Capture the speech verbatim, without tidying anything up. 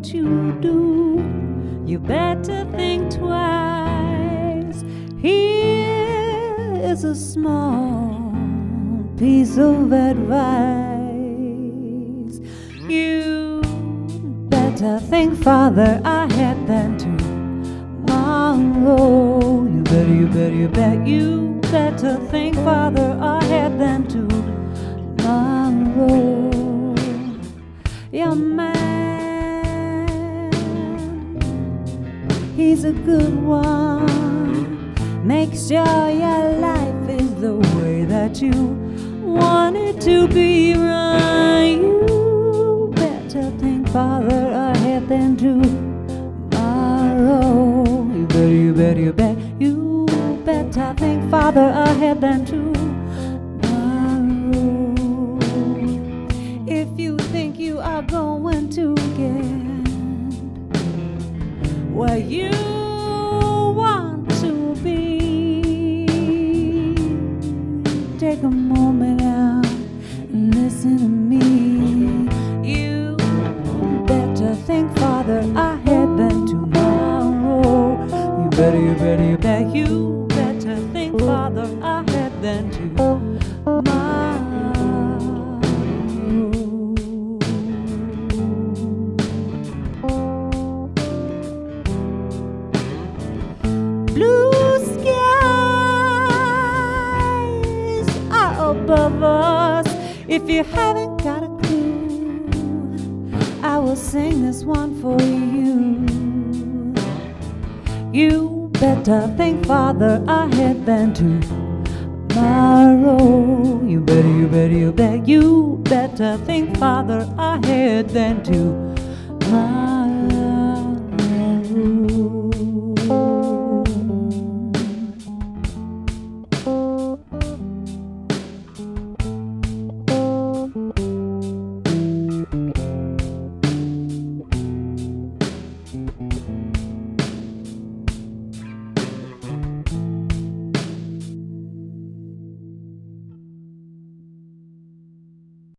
what you do, you better think twice. Here is a small piece of advice. You better think farther ahead than tomorrow. You better, you better, you bet, you better think farther ahead than tomorrow. Your man, he's a good one. Make sure your life is the way that you want it to be run. You better think farther ahead than tomorrow. You better, you better, you bet, you better think farther ahead than tomorrow. If you think you are going to get where you want to be, take a moment out and listen to me. You better think farther ahead than tomorrow. You better, you better, you bet, you better think farther ahead than tomorrow. Blue skies are above us. If you haven't got a clue, I will sing this one for you. You better think farther ahead than tomorrow. You better, you better, you bet, you better think farther ahead than tomorrow.